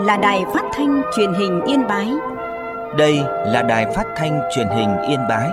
là Đài Phát thanh Truyền hình Yên Bái. Đây là Đài Phát thanh Truyền hình Yên Bái.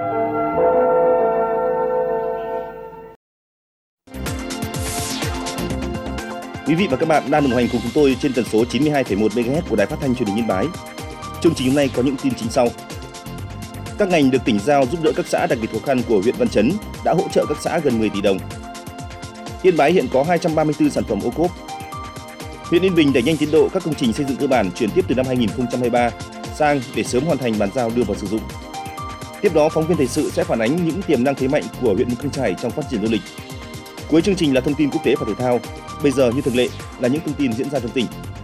Quý vị và các bạn đang đồng hành cùng chúng tôi trên tần số 92,1 MHz của Đài Phát thanh Truyền hình Yên Bái. Chương trình hôm nay có những tin chính sau. Các ngành được tỉnh giao giúp đỡ các xã đặc biệt khó khăn của huyện Văn Chấn đã hỗ trợ các xã gần 10 tỷ đồng. Yên Bái hiện có 234 sản phẩm ô cốp. Huyện Yên Bình đẩy nhanh tiến độ các công trình xây dựng cơ bản chuyển tiếp từ năm 2023 sang để sớm hoàn thành bàn giao đưa vào sử dụng. Tiếp đó, phóng viên thời sự sẽ phản ánh những tiềm năng thế mạnh của huyện Mù Căng Chải trong phát triển du lịch. Cuối chương trình là thông tin quốc tế và thể thao. Bây giờ như thường lệ là những thông tin diễn ra trong tỉnh.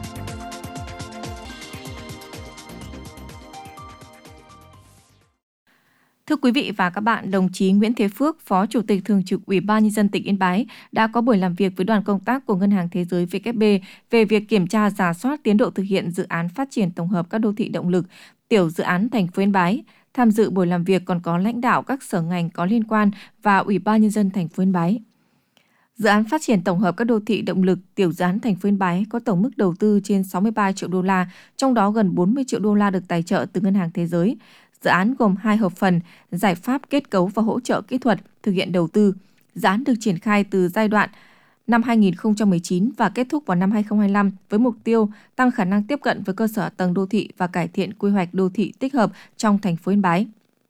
Thưa quý vị và các bạn, đồng chí Nguyễn Thế Phước, Phó Chủ tịch Thường trực Ủy ban Nhân dân tỉnh Yên Bái đã có buổi làm việc với đoàn công tác của Ngân hàng Thế giới WB về việc kiểm tra rà soát tiến độ thực hiện dự án phát triển tổng hợp các đô thị động lực, tiểu dự án thành phố Yên Bái. Tham dự buổi làm việc còn có lãnh đạo các sở ngành có liên quan và Ủy ban Nhân dân thành phố Yên Bái. Dự án phát triển tổng hợp các đô thị động lực tiểu dự án thành phố Yên Bái có tổng mức đầu tư trên 63 triệu đô la, trong đó gần 40 triệu đô la được tài trợ từ Ngân hàng Thế giới. Dự án gồm 2 hợp phần, giải pháp kết cấu và hỗ trợ kỹ thuật thực hiện đầu tư. Dự án được triển khai từ giai đoạn năm 2019 và kết thúc vào năm 2025 với mục tiêu tăng khả năng tiếp cận với cơ sở hạ tầng đô thị và cải thiện quy hoạch đô thị tích hợp trong thành phố Yên Bái.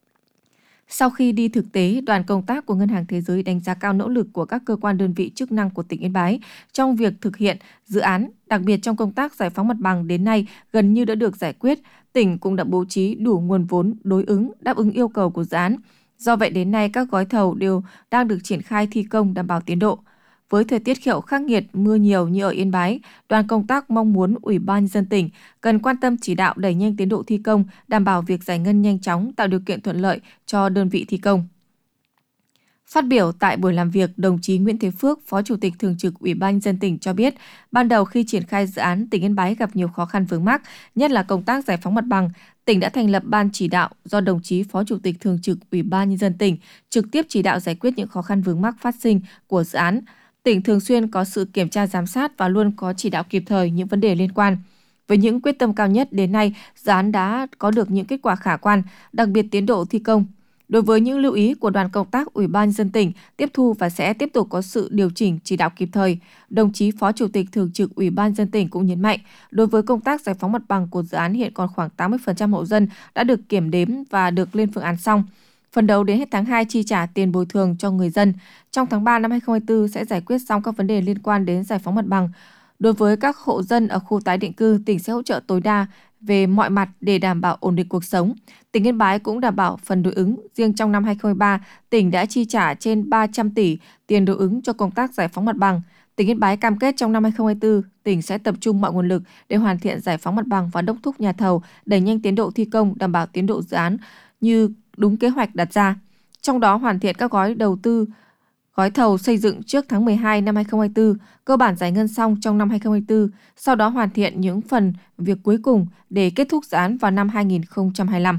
Sau khi đi thực tế, đoàn công tác của Ngân hàng Thế giới đánh giá cao nỗ lực của các cơ quan đơn vị chức năng của tỉnh Yên Bái trong việc thực hiện dự án, đặc biệt trong công tác giải phóng mặt bằng đến nay gần như đã được giải quyết. Tỉnh cũng đã bố trí đủ nguồn vốn đối ứng, đáp ứng yêu cầu của dự án. Do vậy đến nay các gói thầu đều đang được triển khai thi công đảm bảo tiến độ. Với thời tiết khí hậu khắc nghiệt, mưa nhiều như ở Yên Bái, đoàn công tác mong muốn Ủy ban Nhân dân tỉnh cần quan tâm chỉ đạo đẩy nhanh tiến độ thi công, đảm bảo việc giải ngân nhanh chóng, tạo điều kiện thuận lợi cho đơn vị thi công. Phát biểu tại buổi làm việc, đồng chí Nguyễn Thế Phước, Phó Chủ tịch Thường trực Ủy ban Nhân dân tỉnh cho biết, ban đầu khi triển khai dự án, tỉnh Yên Bái gặp nhiều khó khăn vướng mắc, nhất là công tác giải phóng mặt bằng. Tỉnh đã thành lập ban chỉ đạo do đồng chí Phó Chủ tịch Thường trực Ủy ban Nhân dân tỉnh trực tiếp chỉ đạo giải quyết những khó khăn vướng mắc phát sinh của dự án. Tỉnh thường xuyên có sự kiểm tra giám sát và luôn có chỉ đạo kịp thời những vấn đề liên quan. Với những quyết tâm cao nhất đến nay, dự án đã có được những kết quả khả quan, đặc biệt tiến độ thi công. Đối với những lưu ý của đoàn công tác Ủy ban Nhân dân tỉnh tiếp thu và sẽ tiếp tục có sự điều chỉnh chỉ đạo kịp thời, đồng chí Phó Chủ tịch Thường trực Ủy ban Nhân dân tỉnh cũng nhấn mạnh, đối với công tác giải phóng mặt bằng của dự án hiện còn khoảng 80% hộ dân đã được kiểm đếm và được lên phương án xong. Phấn đấu đến hết tháng 2 chi trả tiền bồi thường cho người dân. Trong tháng 3 năm 2024 sẽ giải quyết xong các vấn đề liên quan đến giải phóng mặt bằng. Đối với các hộ dân ở khu tái định cư, tỉnh sẽ hỗ trợ tối đa về mọi mặt để đảm bảo ổn định cuộc sống. Tỉnh Yên Bái cũng đảm bảo phần đối ứng. Riêng trong năm 2023, tỉnh đã chi trả trên 300 tỷ tiền đối ứng cho công tác giải phóng mặt bằng. Tỉnh Yên Bái cam kết trong năm 2024, tỉnh sẽ tập trung mọi nguồn lực để hoàn thiện giải phóng mặt bằng và đốc thúc nhà thầu đẩy nhanh tiến độ thi công, đảm bảo tiến độ dự án như đúng kế hoạch đặt ra. Trong đó hoàn thiện các gói thầu xây dựng trước tháng 12 năm 2024, cơ bản giải ngân xong trong năm 2024, sau đó hoàn thiện những phần việc cuối cùng để kết thúc dự án vào năm 2025.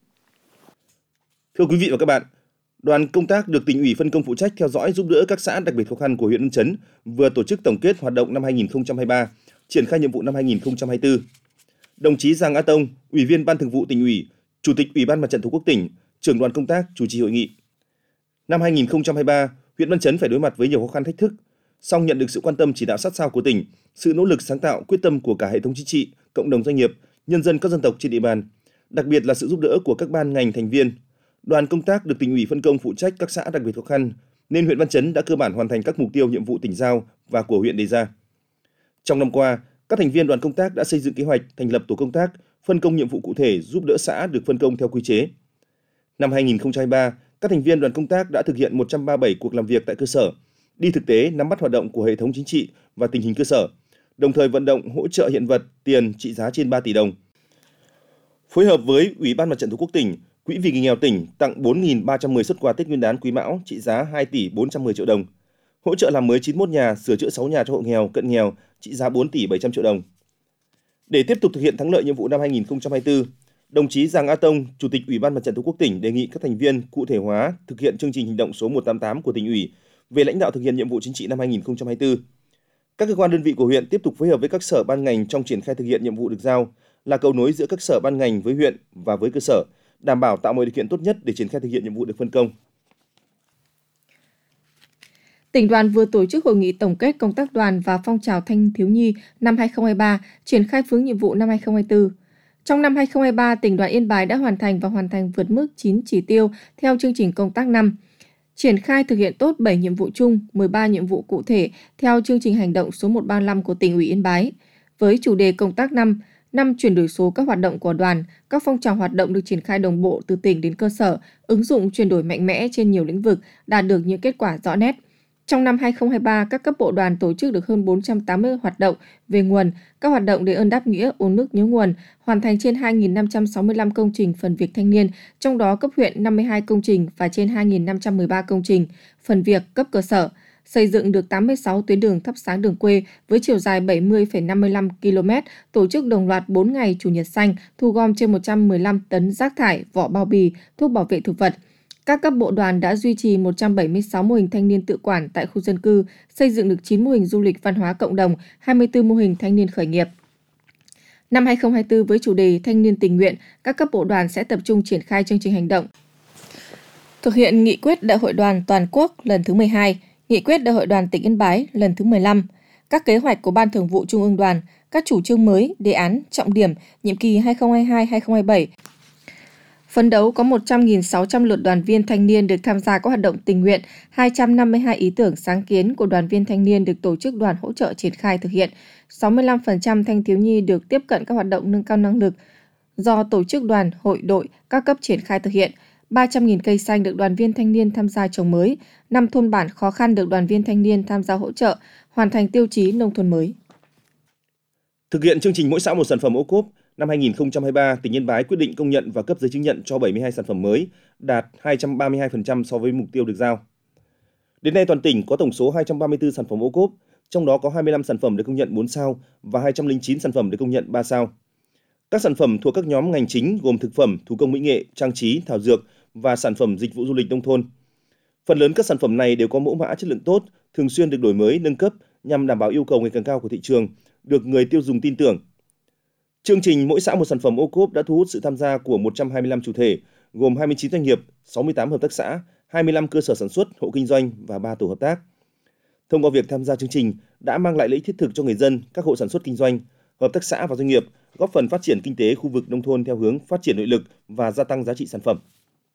Thưa quý vị và các bạn, đoàn công tác được tỉnh ủy phân công phụ trách theo dõi giúp đỡ các xã đặc biệt khó khăn của huyện Văn Chấn vừa tổ chức tổng kết hoạt động năm 2023, triển khai nhiệm vụ năm 2024. Đồng chí Giàng A Tông, Ủy viên Ban Thường vụ Tỉnh ủy, Chủ tịch Ủy ban Mặt trận Tổ quốc tỉnh, trưởng đoàn công tác chủ trì hội nghị. Năm 2023, huyện Văn Chấn phải đối mặt với nhiều khó khăn thách thức, song nhận được sự quan tâm chỉ đạo sát sao của tỉnh, sự nỗ lực sáng tạo, quyết tâm của cả hệ thống chính trị, cộng đồng doanh nghiệp, nhân dân các dân tộc trên địa bàn, đặc biệt là sự giúp đỡ của các ban ngành thành viên. Đoàn công tác được tỉnh ủy phân công phụ trách các xã đặc biệt khó khăn, nên huyện Văn Chấn đã cơ bản hoàn thành các mục tiêu nhiệm vụ tỉnh giao và của huyện đề ra. Trong năm qua, các thành viên đoàn công tác đã xây dựng kế hoạch, thành lập tổ công tác, phân công nhiệm vụ cụ thể giúp đỡ xã được phân công theo quy chế. Năm 2023, các thành viên đoàn công tác đã thực hiện 137 cuộc làm việc tại cơ sở, đi thực tế nắm bắt hoạt động của hệ thống chính trị và tình hình cơ sở, đồng thời vận động hỗ trợ hiện vật, tiền trị giá trên 3 tỷ đồng. Phối hợp với Ủy ban Mặt trận Tổ quốc tỉnh, Quỹ vì người nghèo tỉnh tặng 4.310 suất quà Tết Nguyên đán Quý Mão trị giá 2 tỷ 410 triệu đồng, hỗ trợ làm mới 91 nhà, sửa chữa 6 nhà cho hộ nghèo, cận nghèo trị giá 4 tỷ 700 triệu đồng. Để tiếp tục thực hiện thắng lợi nhiệm vụ năm 2024, đồng chí Giàng A Tông, Chủ tịch Ủy ban Mặt trận Tổ quốc tỉnh đề nghị các thành viên cụ thể hóa thực hiện chương trình hành động số 188 của tỉnh ủy về lãnh đạo thực hiện nhiệm vụ chính trị năm 2024. Các cơ quan đơn vị của huyện tiếp tục phối hợp với các sở ban ngành trong triển khai thực hiện nhiệm vụ được giao, là cầu nối giữa các sở ban ngành với huyện và với cơ sở, đảm bảo tạo mọi điều kiện tốt nhất để triển khai thực hiện nhiệm vụ được phân công. Tỉnh đoàn vừa tổ chức hội nghị tổng kết công tác đoàn và phong trào thanh thiếu nhi năm 2023, triển khai phương nhiệm vụ năm 2024. Trong năm 2023, tỉnh đoàn Yên Bái đã hoàn thành vượt mức 9 chỉ tiêu theo chương trình công tác năm. Triển khai thực hiện tốt 7 nhiệm vụ chung, 13 nhiệm vụ cụ thể theo chương trình hành động số 135 của tỉnh ủy Yên Bái. Với chủ đề công tác năm chuyển đổi số các hoạt động của đoàn, các phong trào hoạt động được triển khai đồng bộ từ tỉnh đến cơ sở, ứng dụng chuyển đổi mạnh mẽ trên nhiều lĩnh vực, đạt được những kết quả rõ nét. Trong năm 2023, các cấp bộ đoàn tổ chức được hơn 480 hoạt động về nguồn, các hoạt động đền ơn đáp nghĩa, uống nước nhớ nguồn, hoàn thành trên 2.565 công trình phần việc thanh niên, trong đó cấp huyện 52 công trình và trên 2.513 công trình phần việc cấp cơ sở. Xây dựng được 86 tuyến đường thắp sáng đường quê với chiều dài 70,55 km, tổ chức đồng loạt 4 ngày Chủ nhật xanh, thu gom trên 115 tấn rác thải, vỏ bao bì, thuốc bảo vệ thực vật. Các cấp bộ đoàn đã duy trì 176 mô hình thanh niên tự quản tại khu dân cư, xây dựng được 9 mô hình du lịch văn hóa cộng đồng, 24 mô hình thanh niên khởi nghiệp. Năm 2024 với chủ đề Thanh niên tình nguyện, các cấp bộ đoàn sẽ tập trung triển khai chương trình hành động. Thực hiện nghị quyết Đại hội đoàn toàn quốc lần thứ 12, nghị quyết Đại hội đoàn tỉnh Yên Bái lần thứ 15, các kế hoạch của Ban Thường vụ Trung ương Đoàn, các chủ trương mới, đề án, trọng điểm, nhiệm kỳ 2022-2027. Phấn đấu có 100.600 lượt đoàn viên thanh niên được tham gia các hoạt động tình nguyện, 252 ý tưởng sáng kiến của đoàn viên thanh niên được tổ chức đoàn hỗ trợ triển khai thực hiện, 65% thanh thiếu nhi được tiếp cận các hoạt động nâng cao năng lực do tổ chức đoàn, hội, đội, các cấp triển khai thực hiện, 300.000 cây xanh được đoàn viên thanh niên tham gia trồng mới, 5 thôn bản khó khăn được đoàn viên thanh niên tham gia hỗ trợ, hoàn thành tiêu chí nông thôn mới. Thực hiện chương trình mỗi xã một sản phẩm ô cốp, năm 2023, tỉnh Yên Bái quyết định công nhận và cấp giấy chứng nhận cho 72 sản phẩm mới, đạt 232% so với mục tiêu được giao. Đến nay toàn tỉnh có tổng số 234 sản phẩm ô cốp, trong đó có 25 sản phẩm được công nhận 4 sao và 209 sản phẩm được công nhận 3 sao. Các sản phẩm thuộc các nhóm ngành chính gồm thực phẩm, thủ công mỹ nghệ, trang trí, thảo dược và sản phẩm dịch vụ du lịch nông thôn. Phần lớn các sản phẩm này đều có mẫu mã chất lượng tốt, thường xuyên được đổi mới, nâng cấp nhằm đảm bảo yêu cầu ngày càng cao của thị trường, được người tiêu dùng tin tưởng. Chương trình mỗi xã một sản phẩm ô cốp đã thu hút sự tham gia của 125 chủ thể, gồm 29 doanh nghiệp, 68 hợp tác xã, 25 cơ sở sản xuất, hộ kinh doanh và 3 tổ hợp tác. Thông qua việc tham gia chương trình đã mang lại lợi ích thiết thực cho người dân, các hộ sản xuất kinh doanh, hợp tác xã và doanh nghiệp, góp phần phát triển kinh tế khu vực nông thôn theo hướng phát triển nội lực và gia tăng giá trị sản phẩm.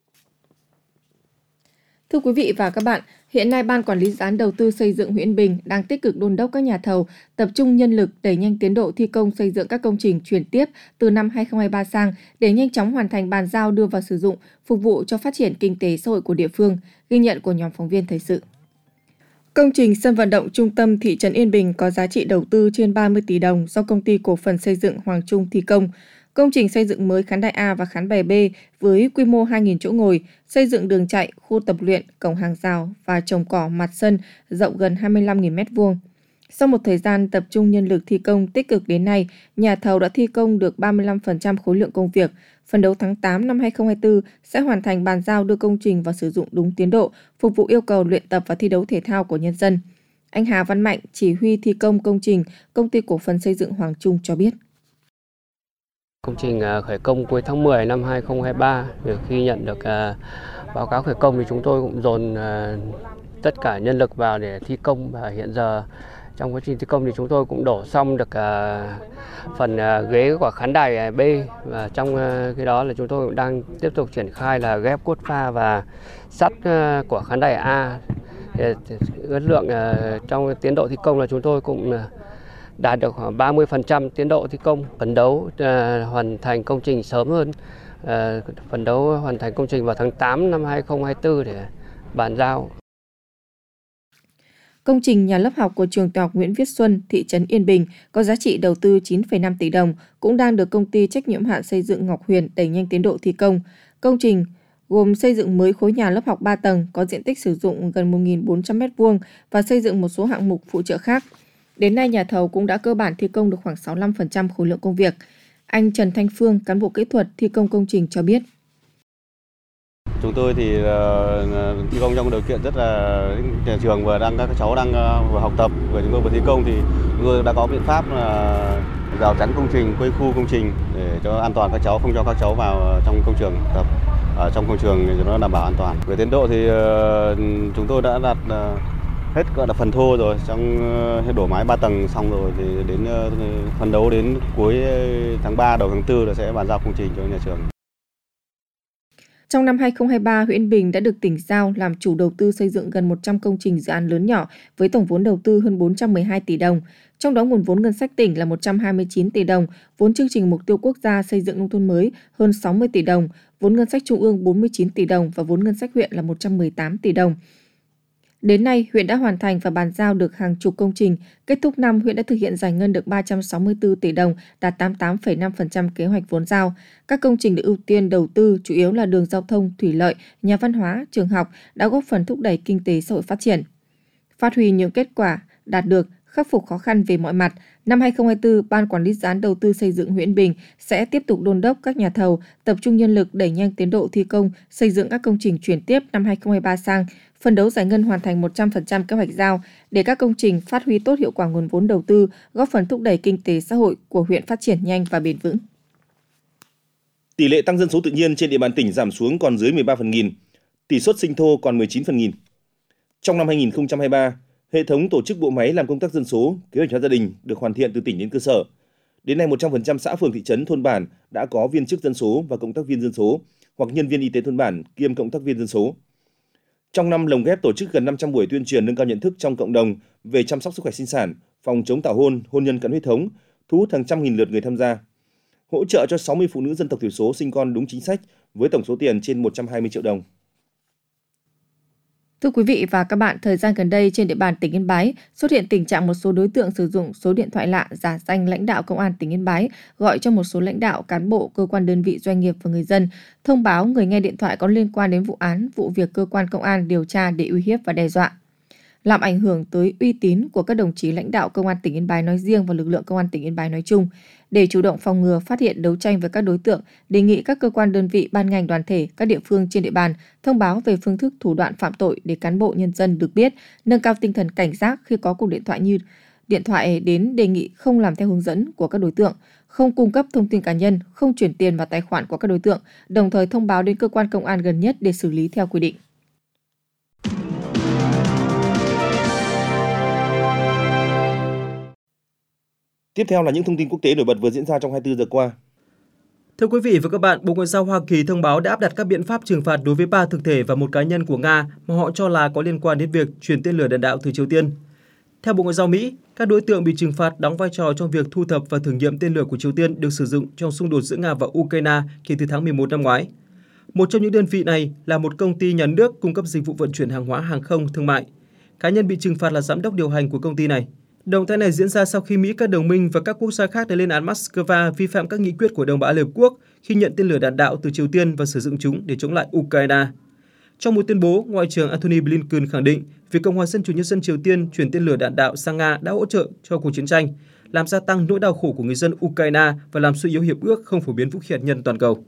Thưa quý vị và các bạn, hiện nay Ban Quản lý Dự án Đầu tư xây dựng huyện Yên Bình đang tích cực đôn đốc các nhà thầu tập trung nhân lực đẩy nhanh tiến độ thi công xây dựng các công trình chuyển tiếp từ năm 2023 sang để nhanh chóng hoàn thành bàn giao đưa vào sử dụng, phục vụ cho phát triển kinh tế xã hội của địa phương, ghi nhận của nhóm phóng viên thời sự. Công trình sân vận động trung tâm thị trấn Yên Bình có giá trị đầu tư trên 30 tỷ đồng do Công ty Cổ phần Xây dựng Hoàng Trung thi công. Công trình xây dựng mới khán đài A và khán đài B với quy mô 2.000 chỗ ngồi, xây dựng đường chạy, khu tập luyện, cổng hàng rào và trồng cỏ mặt sân rộng gần 25.000 m². Sau một thời gian tập trung nhân lực thi công tích cực đến nay, nhà thầu đã thi công được 35% khối lượng công việc. Phấn đấu tháng 8 năm 2024 sẽ hoàn thành bàn giao đưa công trình vào sử dụng đúng tiến độ, phục vụ yêu cầu luyện tập và thi đấu thể thao của nhân dân. Anh Hà Văn Mạnh, chỉ huy thi công công trình, Công ty Cổ phần Xây dựng Hoàng Trung cho biết. Công trình khởi công cuối tháng 10 năm 2023, khi nhận được báo cáo khởi công thì chúng tôi cũng dồn tất cả nhân lực vào để thi công, và hiện giờ trong quá trình thi công thì chúng tôi cũng đổ xong được phần ghế của khán đài B, và trong cái đó là chúng tôi cũng đang tiếp tục triển khai là ghép cốt pha và sắt của khán đài A. Ước lượng trong tiến độ thi công là chúng tôi cũng đạt được khoảng 30% tiến độ thi công, phấn đấu hoàn thành công trình sớm hơn, phấn đấu hoàn thành công trình vào tháng 8 năm 2024 để bàn giao. Công trình nhà lớp học của trường tiểu học Nguyễn Viết Xuân, thị trấn Yên Bình có giá trị đầu tư 9,5 tỷ đồng cũng đang được công ty trách nhiệm hạn xây dựng Ngọc Huyền đẩy nhanh tiến độ thi công. Công trình gồm xây dựng mới khối nhà lớp học 3 tầng có diện tích sử dụng gần 1.400 m² và xây dựng một số hạng mục phụ trợ khác. Đến nay, nhà thầu cũng đã cơ bản thi công được khoảng 65% khối lượng công việc. Anh Trần Thanh Phương, cán bộ kỹ thuật thi công công trình cho biết. Chúng tôi thì thi công trong điều kiện rất là nhà trường các cháu đang vừa học tập vừa chúng tôi vừa thi công thì chúng tôi đã có biện pháp rào chắn công trình, quây khu công trình để cho an toàn các cháu, không cho các cháu vào trong công trường tập ở trong công trường để nó đảm bảo an toàn. Về tiến độ thì chúng tôi đã đạt hết gọi là phần thô rồi, trong đổ mái 3 tầng xong rồi thì đến phấn đấu đến cuối tháng 3 đầu tháng 4 là sẽ bàn giao công trình cho nhà trường. Trong năm 2023, huyện Yên Bình đã được tỉnh giao làm chủ đầu tư xây dựng gần 100 công trình dự án lớn nhỏ với tổng vốn đầu tư hơn 412 tỷ đồng. Trong đó nguồn vốn ngân sách tỉnh là 129 tỷ đồng, vốn chương trình mục tiêu quốc gia xây dựng nông thôn mới hơn 60 tỷ đồng, vốn ngân sách trung ương 49 tỷ đồng và vốn ngân sách huyện là 118 tỷ đồng. Đến nay, huyện đã hoàn thành và bàn giao được hàng chục công trình. Kết thúc năm, huyện đã thực hiện giải ngân được 364 tỷ đồng, đạt 88,5% kế hoạch vốn giao. Các công trình được ưu tiên đầu tư chủ yếu là đường giao thông, thủy lợi, nhà văn hóa, trường học đã góp phần thúc đẩy kinh tế xã hội phát triển. Phát huy những kết quả đạt được, khắc phục khó khăn về mọi mặt, năm 2024, Ban Quản lý Dự án Đầu tư xây dựng huyện Yên Bình sẽ tiếp tục đôn đốc các nhà thầu tập trung nhân lực đẩy nhanh tiến độ thi công, xây dựng các công trình chuyển tiếp năm 2023 sang, phấn đấu giải ngân hoàn thành 100% kế hoạch giao để các công trình phát huy tốt hiệu quả nguồn vốn đầu tư, góp phần thúc đẩy kinh tế xã hội của huyện phát triển nhanh và bền vững. Tỷ lệ tăng dân số tự nhiên trên địa bàn tỉnh giảm xuống còn dưới 13 phần nghìn, tỷ suất sinh thô còn 19 phần nghìn. Trong năm 2023, hệ thống tổ chức bộ máy làm công tác dân số, kế hoạch hóa gia đình được hoàn thiện từ tỉnh đến cơ sở. Đến nay, 100% xã phường thị trấn thôn bản đã có viên chức dân số và cộng tác viên dân số hoặc nhân viên y tế thôn bản kiêm cộng tác viên dân số. Trong năm, lồng ghép tổ chức gần 500 buổi tuyên truyền nâng cao nhận thức trong cộng đồng về chăm sóc sức khỏe sinh sản, phòng chống tảo hôn, hôn nhân cận huyết thống, thu hút hàng trăm nghìn lượt người tham gia. Hỗ trợ cho 60 phụ nữ dân tộc thiểu số sinh con đúng chính sách với tổng số tiền trên 120 triệu đồng. Thưa quý vị và các bạn, thời gian gần đây trên địa bàn tỉnh Yên Bái xuất hiện tình trạng một số đối tượng sử dụng số điện thoại lạ giả danh lãnh đạo Công an tỉnh Yên Bái gọi cho một số lãnh đạo, cán bộ, cơ quan đơn vị, doanh nghiệp và người dân thông báo người nghe điện thoại có liên quan đến vụ án, vụ việc cơ quan công an điều tra để uy hiếp và đe dọa, làm ảnh hưởng tới uy tín của các đồng chí lãnh đạo Công an tỉnh Yên Bái nói riêng và lực lượng Công an tỉnh Yên Bái nói chung. Để chủ động phòng ngừa, phát hiện, đấu tranh với các đối tượng, đề nghị các cơ quan đơn vị, ban ngành đoàn thể, các địa phương trên địa bàn thông báo về phương thức thủ đoạn phạm tội để cán bộ nhân dân được biết, nâng cao tinh thần cảnh giác khi có cuộc điện thoại như điện thoại đến đề nghị không làm theo hướng dẫn của các đối tượng, không cung cấp thông tin cá nhân, không chuyển tiền vào tài khoản của các đối tượng, đồng thời thông báo đến cơ quan công an gần nhất để xử lý theo quy định. Tiếp theo là những thông tin quốc tế nổi bật vừa diễn ra trong 24 giờ qua. Thưa quý vị và các bạn, Bộ Ngoại giao Hoa Kỳ thông báo đã áp đặt các biện pháp trừng phạt đối với 3 thực thể và một cá nhân của Nga mà họ cho là có liên quan đến việc chuyển tên lửa đạn đạo từ Triều Tiên. Theo Bộ Ngoại giao Mỹ, các đối tượng bị trừng phạt đóng vai trò trong việc thu thập và thử nghiệm tên lửa của Triều Tiên được sử dụng trong xung đột giữa Nga và Ukraine kể từ tháng 11 năm ngoái. Một trong những đơn vị này là một công ty nhà nước cung cấp dịch vụ vận chuyển hàng hóa hàng không thương mại. Cá nhân bị trừng phạt là giám đốc điều hành của công ty này. Động thái này diễn ra sau khi Mỹ, các đồng minh và các quốc gia khác đã lên án Moscow vi phạm các nghị quyết của Đồng Bảo Liên Hợp Quốc khi nhận tên lửa đạn đạo từ Triều Tiên và sử dụng chúng để chống lại Ukraine. Trong một tuyên bố, Ngoại trưởng Antony Blinken khẳng định việc Cộng hòa Dân chủ Nhân dân Triều Tiên chuyển tên lửa đạn đạo sang Nga đã hỗ trợ cho cuộc chiến tranh, làm gia tăng nỗi đau khổ của người dân Ukraine và làm suy yếu hiệp ước không phổ biến vũ khí hạt nhân toàn cầu.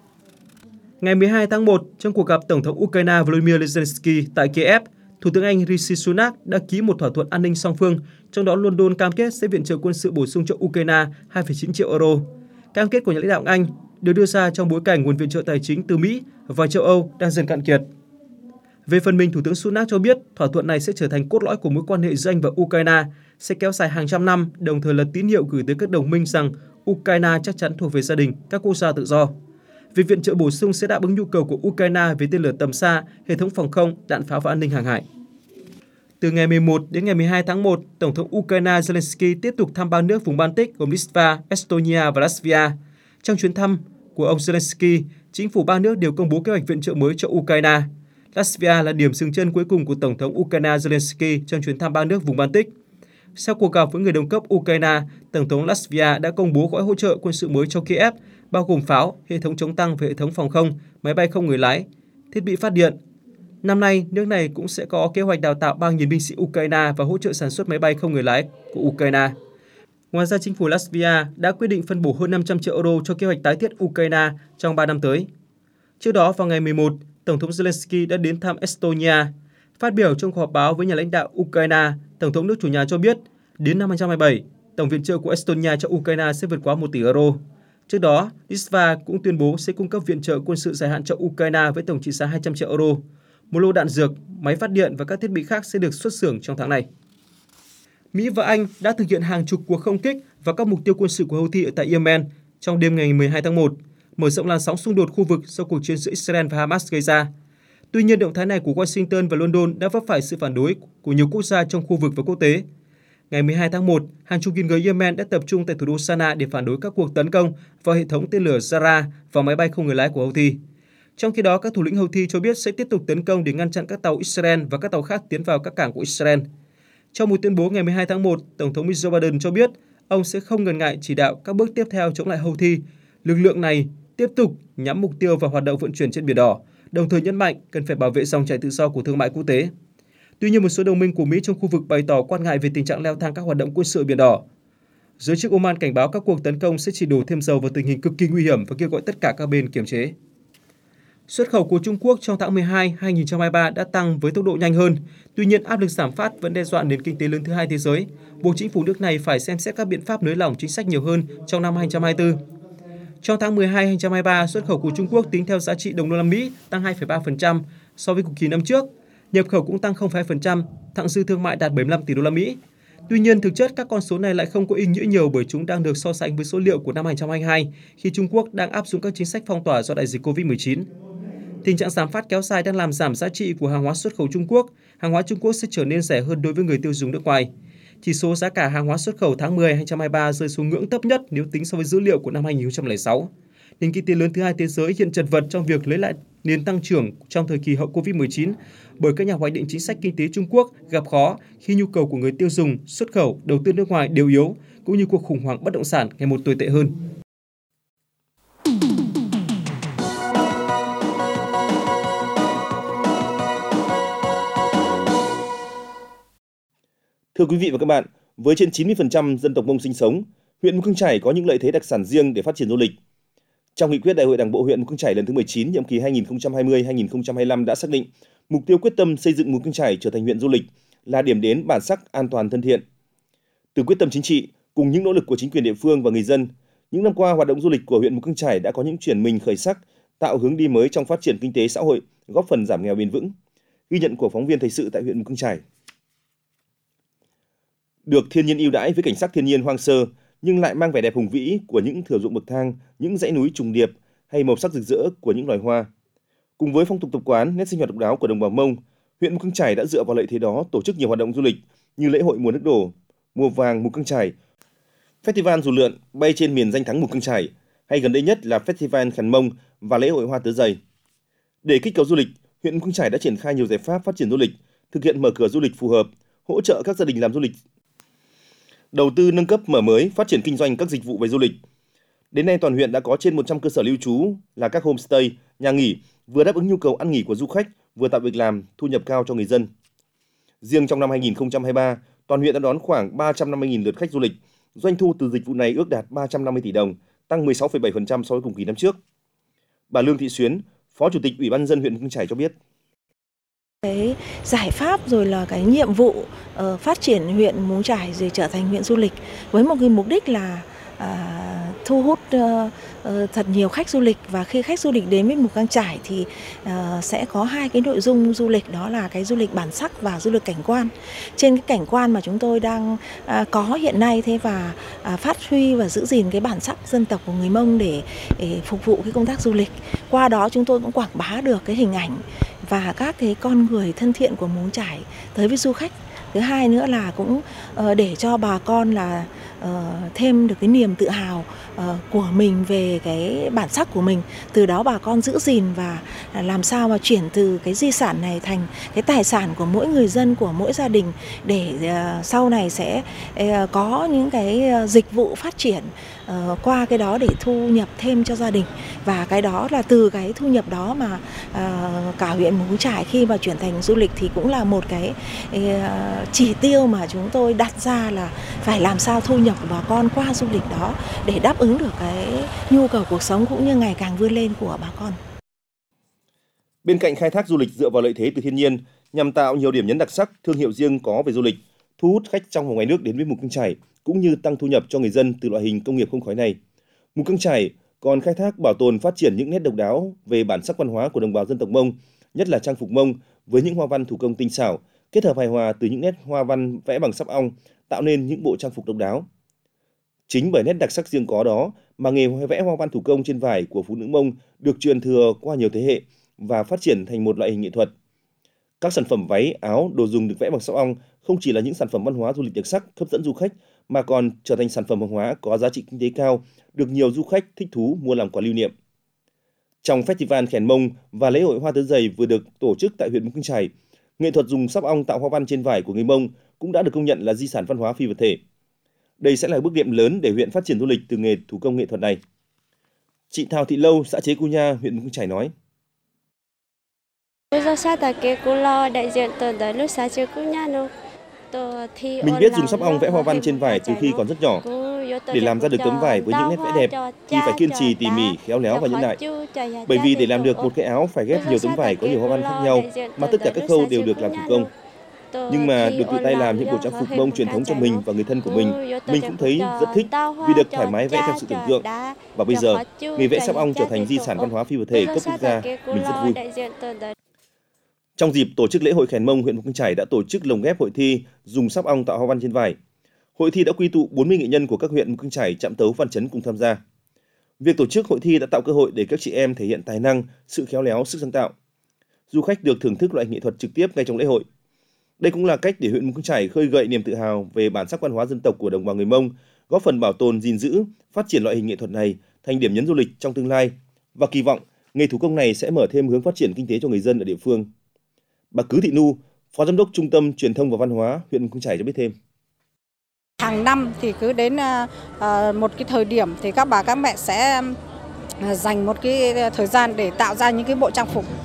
Ngày 12 tháng 1, trong cuộc gặp Tổng thống Ukraine Volodymyr Zelensky tại Kiev, Thủ tướng Anh Rishi Sunak đã ký một thỏa thuận an ninh song phương, trong đó London cam kết sẽ viện trợ quân sự bổ sung cho Ukraine 2,9 triệu euro. Cam kết của nhà lãnh đạo Anh được đưa ra trong bối cảnh nguồn viện trợ tài chính từ Mỹ và châu Âu đang dần cạn kiệt. Về phần mình, Thủ tướng Sunak cho biết thỏa thuận này sẽ trở thành cốt lõi của mối quan hệ giữa Anh và Ukraine, sẽ kéo dài hàng trăm năm, đồng thời là tín hiệu gửi tới các đồng minh rằng Ukraine chắc chắn thuộc về gia đình các quốc gia tự do. Việc viện trợ bổ sung sẽ đáp ứng nhu cầu của Ukraine về tên lửa tầm xa, hệ thống phòng không, đạn pháo và an ninh hàng hải. Từ ngày 11 đến ngày 12 tháng 1, Tổng thống Ukraine Zelensky tiếp tục thăm 3 nước vùng Baltic gồm Litva, Estonia và Latvia. Trong chuyến thăm của ông Zelensky, chính phủ 3 nước đều công bố kế hoạch viện trợ mới cho Ukraine. Latvia là điểm dừng chân cuối cùng của Tổng thống Ukraine Zelensky trong chuyến thăm 3 nước vùng Baltic. Sau cuộc gặp với người đồng cấp Ukraine, Tổng thống Latvia đã công bố gói hỗ trợ quân sự mới cho Kiev, bao gồm pháo, hệ thống chống tăng và hệ thống phòng không, máy bay không người lái, thiết bị phát điện. Năm nay, nước này cũng sẽ có kế hoạch đào tạo 3.000 binh sĩ Ukraine và hỗ trợ sản xuất máy bay không người lái của Ukraine. Ngoài ra, chính phủ Latvia đã quyết định phân bổ hơn 500 triệu euro cho kế hoạch tái thiết Ukraine trong 3 năm tới. Trước đó, vào ngày 11, Tổng thống Zelensky đã đến thăm Estonia. Phát biểu trong cuộc họp báo với nhà lãnh đạo Ukraine, Tổng thống nước chủ nhà cho biết đến năm 2027, tổng viện trợ của Estonia cho Ukraine sẽ vượt quá 1 tỷ euro. Trước đó, Litva cũng tuyên bố sẽ cung cấp viện trợ quân sự dài hạn cho Ukraine với tổng trị giá 200 triệu euro. Một lô đạn dược, máy phát điện và các thiết bị khác sẽ được xuất xưởng trong tháng này. Mỹ và Anh đã thực hiện hàng chục cuộc không kích vào các mục tiêu quân sự của Houthi ở tại Yemen trong đêm ngày 12 tháng 1, mở rộng làn sóng xung đột khu vực do cuộc chiến giữa Israel và Hamas gây ra. Tuy nhiên, động thái này của Washington và London đã vấp phải sự phản đối của nhiều quốc gia trong khu vực và quốc tế. Ngày 12 tháng 1, hàng chục nghìn người Yemen đã tập trung tại thủ đô Sanaa để phản đối các cuộc tấn công vào hệ thống tên lửa Zara và máy bay không người lái của Houthi. Trong khi đó, các thủ lĩnh Houthi cho biết sẽ tiếp tục tấn công để ngăn chặn các tàu Israel và các tàu khác tiến vào các cảng của Israel. Trong một tuyên bố ngày 12 tháng 1, Tổng thống Mỹ Joe Biden cho biết ông sẽ không ngần ngại chỉ đạo các bước tiếp theo chống lại Houthi. Lực lượng này tiếp tục nhắm mục tiêu vào hoạt động vận chuyển trên Biển Đỏ, đồng thời nhấn mạnh cần phải bảo vệ dòng chảy tự do của thương mại quốc tế. Tuy nhiên, một số đồng minh của Mỹ trong khu vực bày tỏ quan ngại về tình trạng leo thang các hoạt động quân sự ở Biển Đỏ. Giới chức Oman cảnh báo các cuộc tấn công sẽ chỉ đổ thêm dầu vào tình hình cực kỳ nguy hiểm và kêu gọi tất cả các bên kiềm chế. Xuất khẩu của Trung Quốc trong tháng 12 2023 đã tăng với tốc độ nhanh hơn. Tuy nhiên, áp lực lạm phát vẫn đe dọa nền kinh tế lớn thứ hai thế giới. Buộc chính phủ nước này phải xem xét các biện pháp nới lỏng chính sách nhiều hơn trong năm 2024. Trong tháng 12 2023, xuất khẩu của Trung Quốc tính theo giá trị đồng đô la Mỹ tăng 2,3% so với cùng kỳ năm trước. Nhập khẩu cũng tăng 0,2%, thặng dư thương mại đạt 75 tỷ đô la Mỹ. Tuy nhiên, thực chất các con số này lại không có ý nghĩa nhiều bởi chúng đang được so sánh với số liệu của năm 2022 khi Trung Quốc đang áp dụng các chính sách phong tỏa do đại dịch Covid-19. Tình trạng lạm phát kéo dài đang làm giảm giá trị của hàng hóa xuất khẩu Trung Quốc. Hàng hóa Trung Quốc sẽ trở nên rẻ hơn đối với người tiêu dùng nước ngoài. Chỉ số giá cả hàng hóa xuất khẩu tháng 10 2023 rơi xuống ngưỡng thấp nhất nếu tính so với dữ liệu của năm 2006. Nền kinh tế lớn thứ hai thế giới hiện chật vật trong việc lấy lại nền tăng trưởng trong thời kỳ hậu Covid-19 bởi các nhà hoạch định chính sách kinh tế Trung Quốc gặp khó khi nhu cầu của người tiêu dùng, xuất khẩu, đầu tư nước ngoài đều yếu, cũng như cuộc khủng hoảng bất động sản ngày một tồi tệ hơn. Thưa quý vị và các bạn, với trên 90% dân tộc Mông sinh sống, huyện Mù Căng Chải có những lợi thế đặc sản riêng để phát triển du lịch. Trong nghị quyết Đại hội Đảng bộ huyện Mù Căng Chải lần thứ 19, nhiệm kỳ 2020-2025 đã xác định mục tiêu quyết tâm xây dựng Mù Căng Chải trở thành huyện du lịch là điểm đến bản sắc, an toàn, thân thiện. Từ quyết tâm chính trị cùng những nỗ lực của chính quyền địa phương và người dân, những năm qua hoạt động du lịch của huyện Mù Căng Chải đã có những chuyển mình khởi sắc, tạo hướng đi mới trong phát triển kinh tế xã hội, góp phần giảm nghèo bền vững. Ghi nhận của phóng viên thời sự tại huyện Mù Căng Chải. Được thiên nhiên ưu đãi với cảnh sắc thiên nhiên hoang sơ nhưng lại mang vẻ đẹp hùng vĩ của những thửa ruộng bậc thang, những dãy núi trùng điệp hay màu sắc rực rỡ của những loài hoa. Cùng với phong tục tập quán, nét sinh hoạt độc đáo của đồng bào Mông, huyện Mù Căng Chải đã dựa vào lợi thế đó tổ chức nhiều hoạt động du lịch như lễ hội mùa nước đổ, mùa vàng Mù Căng Chải, festival dù lượn bay trên miền danh thắng Mù Căng Chải, hay gần đây nhất là festival Khăn Mông và lễ hội hoa tớ dày. Để kích cầu du lịch, huyện Mù Căng Chải đã triển khai nhiều giải pháp phát triển du lịch, thực hiện mở cửa du lịch phù hợp, hỗ trợ các gia đình làm du lịch, đầu tư nâng cấp mở mới, phát triển kinh doanh các dịch vụ về du lịch. Đến nay toàn huyện đã có trên 100 cơ sở lưu trú là các homestay, nhà nghỉ, vừa đáp ứng nhu cầu ăn nghỉ của du khách, vừa tạo việc làm, thu nhập cao cho người dân. Riêng trong năm 2023, toàn huyện đã đón khoảng 350.000 lượt khách du lịch. Doanh thu từ dịch vụ này ước đạt 350 tỷ đồng, tăng 16,7% so với cùng kỳ năm trước. Bà Lương Thị Xuyến, Phó Chủ tịch Ủy ban nhân dân huyện Mù Căng Chải cho biết. Cái giải pháp rồi là cái nhiệm vụ phát triển huyện Mù Căng Chải rồi trở thành huyện du lịch với một cái mục đích là thu hút thật nhiều khách du lịch, và khi khách du lịch đến với Mù Căng Chải thì sẽ có hai cái nội dung du lịch, đó là cái du lịch bản sắc và du lịch cảnh quan. Trên cái cảnh quan mà chúng tôi đang có hiện nay và phát huy và giữ gìn cái bản sắc dân tộc của người Mông để phục vụ cái công tác du lịch. Qua đó chúng tôi cũng quảng bá được cái hình ảnh và các cái con người thân thiện của Mù Căng Chải tới với du khách. Thứ hai nữa là cũng để cho bà con là thêm được cái niềm tự hào của mình về cái bản sắc của mình. Từ đó bà con giữ gìn và làm sao mà chuyển từ cái di sản này thành cái tài sản của mỗi người dân, của mỗi gia đình, để sau này sẽ có những cái dịch vụ phát triển qua cái đó để thu nhập thêm cho gia đình. Và cái đó là từ cái thu nhập đó mà cả huyện Mù Căng Chải khi mà chuyển thành du lịch thì cũng là một cái chỉ tiêu mà chúng tôi đặt ra là phải làm sao thu nhập của bà con qua du lịch đó để đáp ứng được cái nhu cầu cuộc sống cũng như ngày càng vươn lên của bà con. Bên cạnh khai thác du lịch dựa vào lợi thế từ thiên nhiên, nhằm tạo nhiều điểm nhấn đặc sắc, thương hiệu riêng có về du lịch, thu hút khách trong và ngoài nước đến với Mù Căng Chải, cũng như tăng thu nhập cho người dân từ loại hình công nghiệp không khói này. Mù Căng Chải còn khai thác bảo tồn phát triển những nét độc đáo về bản sắc văn hóa của đồng bào dân tộc Mông, nhất là trang phục Mông với những hoa văn thủ công tinh xảo, kết hợp hài hòa từ những nét hoa văn vẽ bằng sáp ong, tạo nên những bộ trang phục độc đáo. Chính bởi nét đặc sắc riêng có đó mà nghề vẽ hoa văn thủ công trên vải của phụ nữ Mông được truyền thừa qua nhiều thế hệ và phát triển thành một loại hình nghệ thuật. Các sản phẩm váy, áo, đồ dùng được vẽ bằng sáp ong không chỉ là những sản phẩm văn hóa du lịch đặc sắc hấp dẫn du khách mà còn trở thành sản phẩm hàng hóa có giá trị kinh tế cao, được nhiều du khách thích thú mua làm quà lưu niệm. Trong Festival Khèn Mông và lễ hội Hoa Tớ Dày vừa được tổ chức tại huyện Mù Căng Chải, nghệ thuật dùng sáp ong tạo hoa văn trên vải của người Mông cũng đã được công nhận là di sản văn hóa phi vật thể. Đây sẽ là bước đệm lớn để huyện phát triển du lịch từ nghề thủ công nghệ thuật này. Chị Thào Thị Lâu, xã Chế Cú Nha, huyện Mù Căng Chải nói: Mình biết dùng sáp ong vẽ hoa văn trên vải từ khi còn rất nhỏ. Để làm ra được tấm vải với những nét vẽ đẹp thì phải kiên trì, tỉ mỉ, khéo léo và nhẫn nại. Bởi vì để làm được một cái áo phải ghép nhiều tấm vải có nhiều hoa văn khác nhau mà tất cả các khâu đều được làm thủ công. Nhưng mà được tự tay làm những bộ trang phục Mông truyền thống cho mình và người thân của mình cũng thấy rất thích vì được thoải mái vẽ theo sự tưởng tượng. Và bây giờ, nghề vẽ sáp ong trở thành di sản văn hóa phi vật thể cấp quốc gia, mình rất vui. Trong dịp tổ chức lễ hội Khèn Mông, huyện Mù Căng Chải đã tổ chức lồng ghép hội thi dùng sáp ong tạo hoa văn trên vải. Hội thi đã quy tụ 40 nghệ nhân của các huyện Mù Căng Chải, Trạm Tấu, Văn Chấn cùng tham gia. Việc tổ chức hội thi đã tạo cơ hội để các chị em thể hiện tài năng, sự khéo léo, sức sáng tạo. Du khách được thưởng thức loại nghệ thuật trực tiếp ngay trong lễ hội. Đây cũng là cách để huyện Mù Căng Chải khơi gợi niềm tự hào về bản sắc văn hóa dân tộc của đồng bào người Mông, góp phần bảo tồn, gìn giữ, phát triển loại hình nghệ thuật này thành điểm nhấn du lịch trong tương lai và kỳ vọng nghề thủ công này sẽ mở thêm hướng phát triển kinh tế cho người dân ở địa phương. Bà Cứ Thị Nu, Phó Giám đốc Trung tâm Truyền thông và Văn hóa huyện Mù Căng Chải cho biết thêm. Hàng năm thì cứ đến một cái thời điểm thì các bà các mẹ sẽ dành một cái thời gian để tạo ra những cái bộ trang phục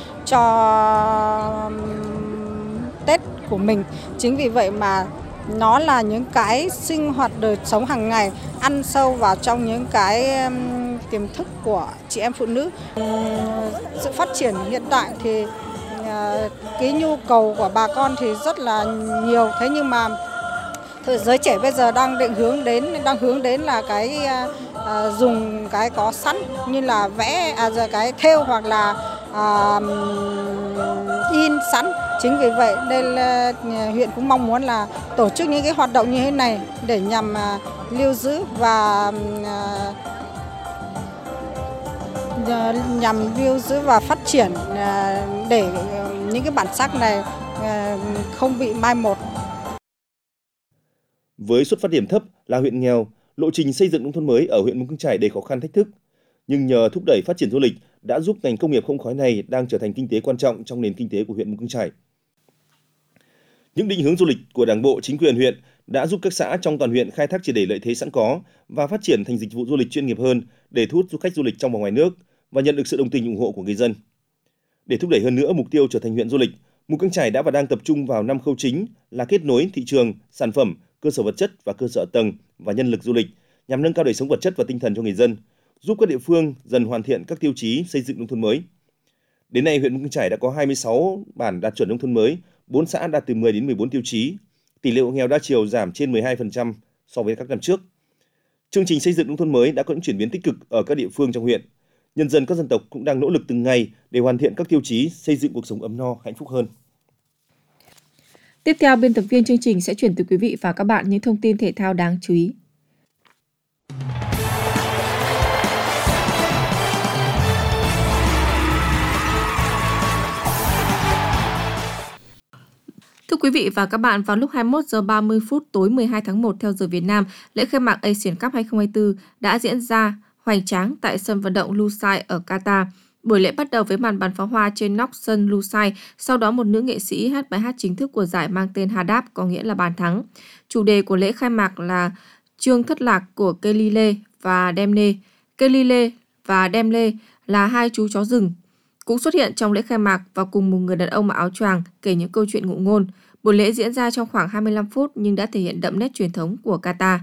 cho Tết của mình. Chính vì vậy mà nó là những cái sinh hoạt đời sống hàng ngày, ăn sâu vào trong những cái tiềm thức của chị em phụ nữ. Sự phát triển hiện tại thì cái nhu cầu của bà con thì rất là nhiều, thế nhưng mà giới trẻ bây giờ đang hướng đến là cái dùng cái có sẵn như là vẽ cái thêu hoặc là in sẵn. Chính vì vậy nên huyện cũng mong muốn là tổ chức những cái hoạt động như thế này để nhằm lưu giữ và phát triển để những cái bản sắc này không bị mai một. Với xuất phát điểm thấp là huyện nghèo, lộ trình xây dựng nông thôn mới ở huyện Mù Căng Chải đầy khó khăn thách thức. Nhưng nhờ thúc đẩy phát triển du lịch đã giúp ngành công nghiệp không khói này đang trở thành kinh tế quan trọng trong nền kinh tế của huyện Mù Căng Chải. Những định hướng du lịch của Đảng bộ, chính quyền huyện đã giúp các xã trong toàn huyện khai thác triệt để lợi thế sẵn có và phát triển thành dịch vụ du lịch chuyên nghiệp hơn để thu hút du khách du lịch trong và ngoài nước và nhận được sự đồng tình ủng hộ của người dân. Để thúc đẩy hơn nữa mục tiêu trở thành huyện du lịch, Mù Căng Chải đã và đang tập trung vào 5 khâu chính là kết nối thị trường, sản phẩm, cơ sở vật chất và cơ sở tầng và nhân lực du lịch nhằm nâng cao đời sống vật chất và tinh thần cho người dân, giúp các địa phương dần hoàn thiện các tiêu chí xây dựng nông thôn mới. Đến nay, huyện Mù Căng Chải đã có 26 bản đạt chuẩn nông thôn mới, 4 xã đạt từ 10 đến 14 tiêu chí, tỷ lệ hộ nghèo đa chiều giảm trên 12% so với các năm trước. Chương trình xây dựng nông thôn mới đã có những chuyển biến tích cực ở các địa phương trong huyện. Nhân dân các dân tộc cũng đang nỗ lực từng ngày để hoàn thiện các tiêu chí xây dựng cuộc sống ấm no, hạnh phúc hơn. Tiếp theo, biên tập viên chương trình sẽ chuyển tới quý vị và các bạn những thông tin thể thao đáng chú ý. Thưa quý vị và các bạn, vào lúc 21 giờ 30 phút tối 12 tháng 1 theo giờ Việt Nam, lễ khai mạc Asian Cup 2024 đã diễn ra hoành tráng tại sân vận động Lusail ở Qatar. Buổi lễ bắt đầu với màn bắn pháo hoa trên nóc sân Lusail, sau đó một nữ nghệ sĩ hát bài hát chính thức của giải mang tên Hadaf, có nghĩa là bàn thắng. Chủ đề của lễ khai mạc là Chương thất lạc của Kelile và Demle. Kelile và Demle là hai chú chó rừng, cũng xuất hiện trong lễ khai mạc và cùng một người đàn ông mặc áo choàng kể những câu chuyện ngụ ngôn. Buổi lễ diễn ra trong khoảng 25 phút nhưng đã thể hiện đậm nét truyền thống của Qatar.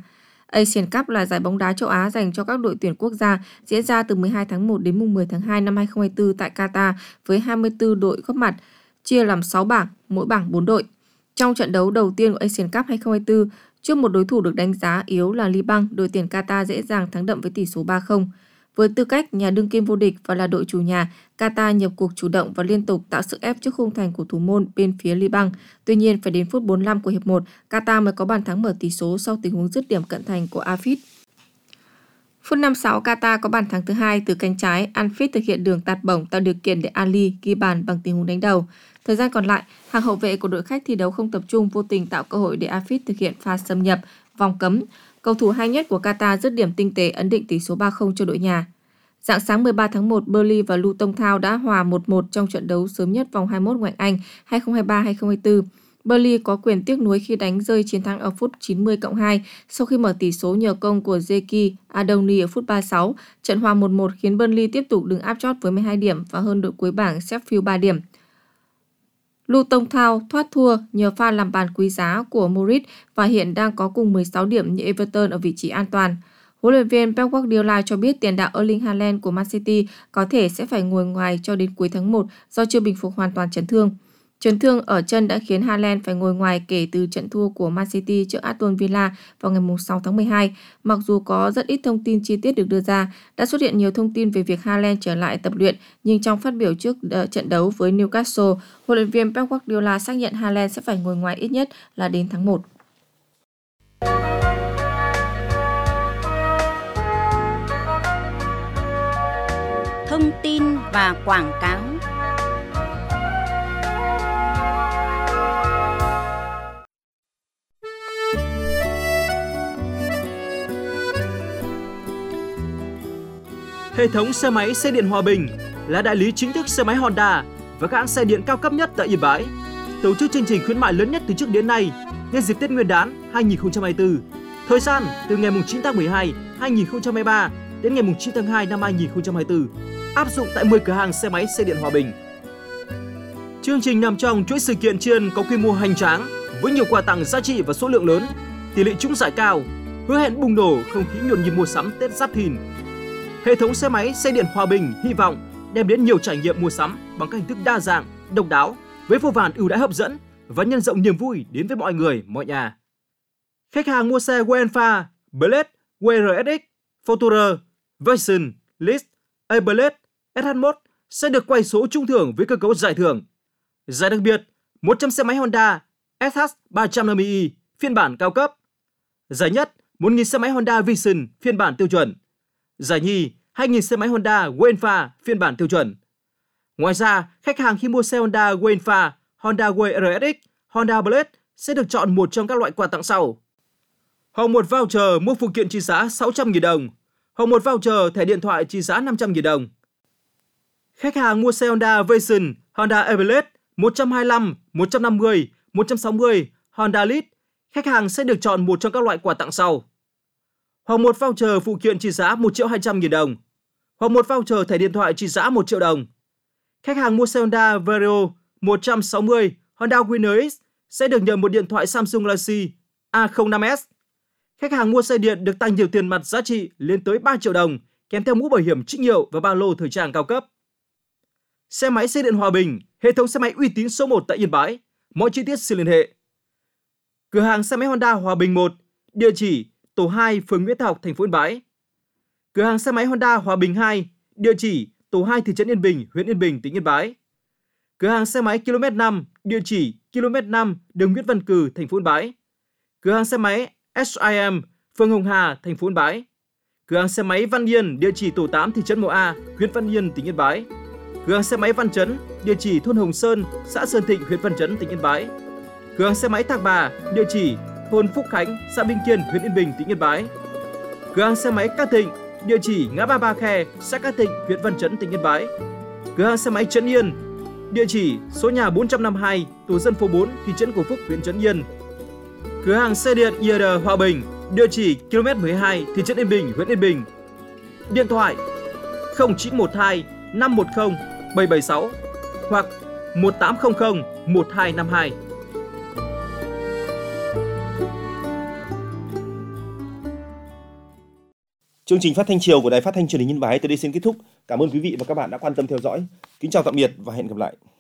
Asian Cup là giải bóng đá châu Á dành cho các đội tuyển quốc gia diễn ra từ 12 tháng 1 đến mùng 10 tháng 2 năm 2024 tại Qatar với 24 đội góp mặt, chia làm 6 bảng, mỗi bảng 4 đội. Trong trận đấu đầu tiên của Asian Cup 2024, trước một đối thủ được đánh giá yếu là Liban, đội tuyển Qatar dễ dàng thắng đậm với tỷ số 3-0. Với tư cách nhà đương kim vô địch và là đội chủ nhà, Qatar nhập cuộc chủ động và liên tục tạo sức ép trước khung thành của thủ môn bên phía Liban. Tuy nhiên, phải đến phút 45 của hiệp 1, Qatar mới có bàn thắng mở tỷ số sau tình huống dứt điểm cận thành của Afid. Phút 56, Qatar có bàn thắng thứ hai từ cánh trái, Afid thực hiện đường tạt bổng tạo điều kiện để Ali ghi bàn bằng tình huống đánh đầu. Thời gian còn lại, hàng hậu vệ của đội khách thi đấu không tập trung, vô tình tạo cơ hội để Afid thực hiện pha xâm nhập, vòng cấm. Cầu thủ hay nhất của Qatar dứt điểm tinh tế ấn định tỷ số 3-0 cho đội nhà. Rạng sáng 13 tháng 1, Burnley và Luton Town đã hòa 1-1 trong trận đấu sớm nhất vòng 21 ngoại hạng Anh 2023-2024. Burnley có quyền tiếc nuối khi đánh rơi chiến thắng ở phút 90+2 sau khi mở tỷ số nhờ công của Zeki Adoni ở phút 36. Trận hòa 1-1 khiến Burnley tiếp tục đứng áp chót với 12 điểm và hơn đội cuối bảng Sheffield 3 điểm. Luton Town thoát thua nhờ pha làm bàn quý giá của Morris và hiện đang có cùng 16 điểm như Everton ở vị trí an toàn. Huấn luyện viên Pep Guardiola cho biết tiền đạo Erling Haaland của Man City có thể sẽ phải ngồi ngoài cho đến cuối tháng 1 do chưa bình phục hoàn toàn chấn thương. Chấn thương ở chân đã khiến Haaland phải ngồi ngoài kể từ trận thua của Man City trước Aston Villa vào ngày 6 tháng 12. Mặc dù có rất ít thông tin chi tiết được đưa ra, đã xuất hiện nhiều thông tin về việc Haaland trở lại tập luyện, nhưng trong phát biểu trước trận đấu với Newcastle, huấn luyện viên Pep Guardiola xác nhận Haaland sẽ phải ngồi ngoài ít nhất là đến tháng 1. Thông tin và quảng cáo. Hệ thống xe máy xe điện Hòa Bình là đại lý chính thức xe máy Honda và các hãng xe điện cao cấp nhất tại Yên Bái. Tổ chức chương trình khuyến mại lớn nhất từ trước đến nay nhân dịp Tết Nguyên đán 2024. Thời gian từ ngày 9 tháng 12, 2023 đến ngày 9 tháng 2 năm 2024. Áp dụng tại 10 cửa hàng xe máy xe điện Hòa Bình. Chương trình nằm trong chuỗi sự kiện tri ân có quy mô hoành tráng với nhiều quà tặng giá trị và số lượng lớn, tỷ lệ trúng giải cao, hứa hẹn bùng nổ không khí nhộn nhịp mua sắm Tết Giáp Thìn. Hệ thống xe máy xe điện Hòa Bình hy vọng đem đến nhiều trải nghiệm mua sắm bằng các hình thức đa dạng, độc đáo với vô vàn ưu đãi hấp dẫn và nhân rộng niềm vui đến với mọi người, mọi nhà. Khách hàng mua xe Wenfa, Blade, WRSX, Fortuner, Vision, List, A-Blade, SH1 sẽ được quay số trúng thưởng với cơ cấu giải thưởng. Giải đặc biệt, 100 xe máy Honda SH350i phiên bản cao cấp. Giải nhất, 1.000 xe máy Honda Vision phiên bản tiêu chuẩn. Giải nhì, 2.000 xe máy Honda Wenfa phiên bản tiêu chuẩn. Ngoài ra, khách hàng khi mua xe Honda Wenfa, Honda WRSX, Honda Blade sẽ được chọn một trong các loại quà tặng sau. Hoặc một voucher mua phụ kiện trị giá 600.000 đồng, hoặc một voucher thẻ điện thoại trị giá 500.000 đồng. Khách hàng mua xe Honda Vision, Honda A-Blade 125, 150, 160, Honda Lead, khách hàng sẽ được chọn một trong các loại quà tặng sau. Hoặc một voucher phụ kiện trị giá 1.200.000 đồng, hoặc một voucher thẻ điện thoại trị giá 1 triệu đồng. Khách hàng mua xe Honda Vario 160, Honda Winner X sẽ được nhận một điện thoại Samsung Galaxy A05s. Khách hàng mua xe điện được tặng nhiều tiền mặt giá trị lên tới 3 triệu đồng, kèm theo mũ bảo hiểm trích hiệu và ba lô thời trang cao cấp. Xe máy xe điện Hòa Bình, hệ thống xe máy uy tín số 1 tại Yên Bái. Mọi chi tiết xin liên hệ. Cửa hàng xe máy Honda Hòa Bình 1, địa chỉ tổ 2, phường Nguyễn Thái Học, thành phố Yên Bái. Cửa hàng xe máy Honda Hòa Bình 2, địa chỉ tổ 2, thị trấn Yên Bình, huyện Yên Bình, tỉnh Yên Bái. Cửa hàng xe máy km 5, địa chỉ km 5, đường Nguyễn Văn Cừ, thành phố Yên Bái. Cửa hàng xe máy SIM, phường Hồng Hà, thành phố Yên Bái. Cửa hàng xe máy Văn Yên, địa chỉ tổ 8, thị trấn Mộ A, huyện Văn Yên, tỉnh Yên Bái. Cửa hàng xe máy Văn Chấn, địa chỉ thôn Hồng Sơn, xã Sơn Thịnh, huyện Văn Chấn, tỉnh Yên Bái. Cửa hàng xe máy Thạc Bà, địa chỉ thôn Phúc Khánh, xã Bình Kiên, huyện Yên Bình, tỉnh Yên Bái. Cửa hàng xe máy Cát Thịnh, địa chỉ ngã ba Ba Khe, xã Cát Thịnh, huyện Văn Chấn, tỉnh Yên Bái. Cửa hàng xe máy Trấn Yên, địa chỉ số nhà 452, tổ dân phố 4, thị trấn Cổ Phúc, huyện Trấn Yên. Cửa hàng xe điện IR Hòa Bình, địa chỉ km 12, thị trấn Yên Bình, huyện Yên Bình. Điện thoại 0912 510 776 hoặc 1800 1252. Chương trình phát thanh chiều của Đài Phát thanh Truyền hình Yên Bái tới đây xin kết thúc. Cảm ơn quý vị và các bạn đã quan tâm theo dõi. Kính chào tạm biệt và hẹn gặp lại.